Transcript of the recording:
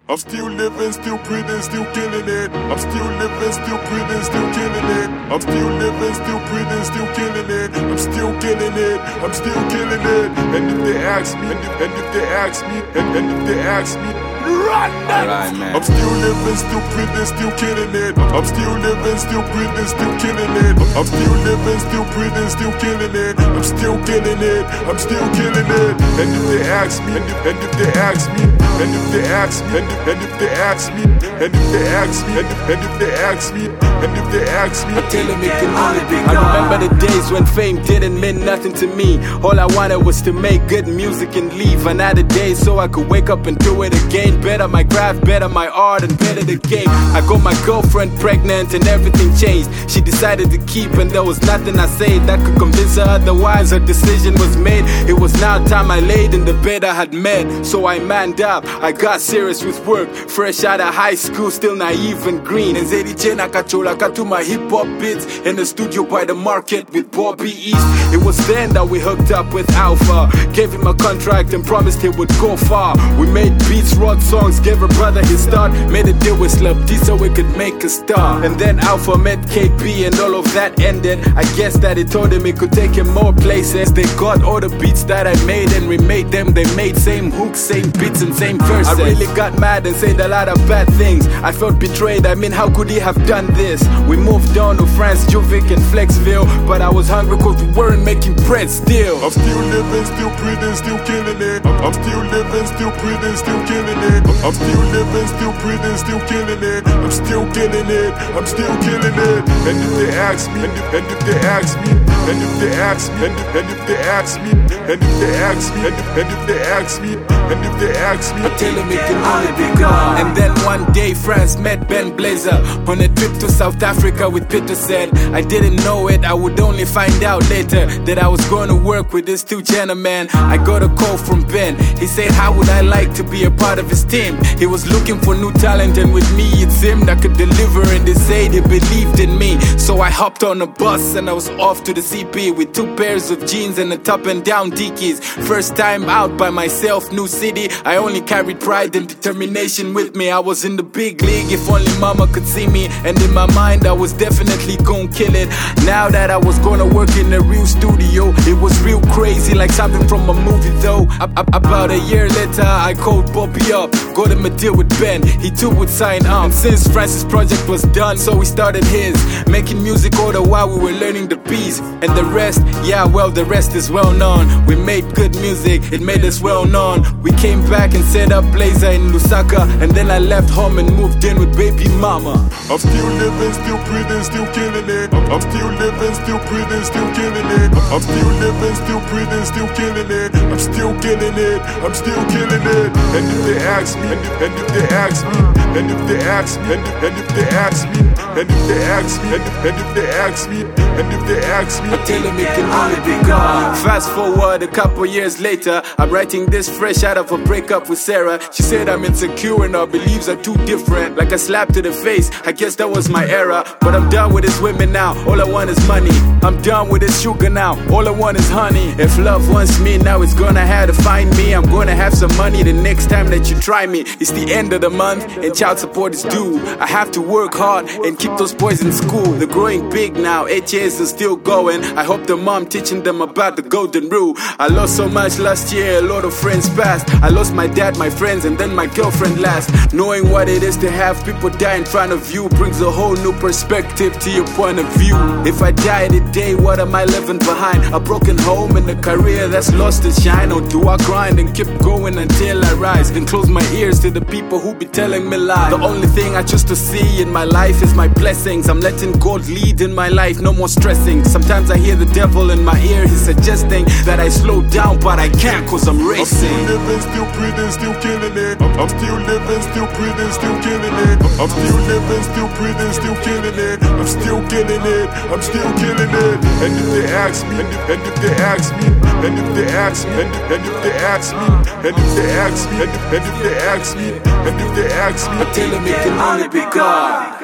I'm still living, still breathing, still killing it. I'm still living, still breathing, still killing it. I'm still living, still breathing, still killing it. I'm still killing it. I'm still killing it. And if they ask me, and if they ask me, and if they ask me, run that. Right, man. I'm still living, still breathing, still killing it. I'm still living, still breathing, still killing it. I'm still living, still breathing, still killing it. I'm still killing it. I'm still killing it. And if they ask me, and if they ask me, and if they ask me, and if they ask me, and if they ask me, and if they ask me, and if they ask me, I tell them it can only be God. I remember the days when fame didn't mean nothing to me. All I wanted was to make good music and leave another day so I could wake up and do it again. Better my craft, better my art, and better the game. I got my girlfriend pregnant and everything changed. She decided to keep and there was nothing I said that could convince her otherwise. Her decision was made. It was now time I laid in the bed I had made. So I manned up, I got serious with work. Fresh out of high school, still naive and green. And Zeddy Jen Akachola to my hip hop beats in the studio by the market with Bobby East. It was then that we hooked up with Alpha. Gave him a contract and promised he would go far. We made beats, wrote songs, gave her brother his start. Made a deal with Slub D so we could make a star. And then Alpha met KB and all of that ended. I guess that he told him it could take him more places. They got all the beats that I made and remade them. They made same hooks, same beats and same verses. I really got mad and said a lot of bad things. I felt betrayed, I mean how could he have done this? We moved on to France, Juvic and Flexville. But I was hungry cause we weren't making bread still. I'm still living, still breathing, still killing it. I'm still living, still breathing, still killing it. I'm still living, still breathing, still killing it. I'm still killing it. I'm still killing it. And if they ask me, and if they ask me, and if they ask me, and if they ask me, and if they ask me, and if they ask me, and if they ask me, I tell them it can only be God. And then one day France met Ben Blazer on a trip to South Africa with Peter said. I didn't know it, I would only find out later that I was going to work with these two gentlemen. I got a call from Ben. He said how would I like to be a part of his team. He was looking for new talent and with me it seemed I could deliver. And they said he believed in me. So I hopped on a bus and I was off to the CP with 2 pairs of jeans and a top and down dickies. First time out by myself, new city. I only carried pride and determination with me. I was in the big league if only mama could see me. And in my mind I was definitely gonna kill it. Now that I was gonna work in a real studio, it was real crazy like something from a movie though. About a year later I called Bobby up, got him a deal with Ben, he too would sign up. And since Francis' project was done, so we started his. Making music all the while we were learning the beats. And the rest, yeah well the rest is well known. We made good music, it made us well known. We came back and set up Blazer in Lusaka. And then I left home and moved in with baby mama. I'm still living, still breathing, still killing it. I'm still living, still breathing, still killing it. I'm still living, still breathing, still killing it. I'm still killing it. I'm still killing it. And if they ask me, and if they ask me, and if they ask me, and if they ask me, and if they ask me, and if they ask me, and if they ask me, I tell them it can only be God. Fast forward a couple years later, I'm writing this fresh out of a breakup with Sarah. She said I'm insecure and our beliefs are too different. Like a slap to the face, I guess that was my era. But I'm done with this women now, all I want is money. I'm done with this sugar now, all I want is honey. If love wants me, now it's gonna have to find me. I'm gonna have some money the next time that you try me. It's the end of the month and child support is due. I have to work hard and keep those boys in school. They're growing big now, 8 years and still going. I hope the mom teaching them about the golden rule. I lost so much last year, a lot of friends passed. I lost my dad, my friends, and then my girlfriend last. Knowing what it is to have people die in front of you brings a whole new perspective to your point of view. If I die today, what am I leaving behind? A broken home and a career that's lost its shine. Or do I grind and keep going until I rise? And close my ears to the people who be telling me lies. The only thing I choose to see in my life is my blessings. I'm letting God lead in my life, no more stressing. Sometimes I hear the devil in my ear, he's suggesting that I slow down, but I can't cause I'm racing. I'm still living, still breathing, still killing it. I'm still living, still breathing, still killing it. I'm still living, still breathing, still killing it. I'm still killing it. I'm still killing it. And if they ask me, and if they ask me, and if they ask me, and if they ask me, and if they ask me, and if they ask me, and if they ask me, I tell them it can only be God.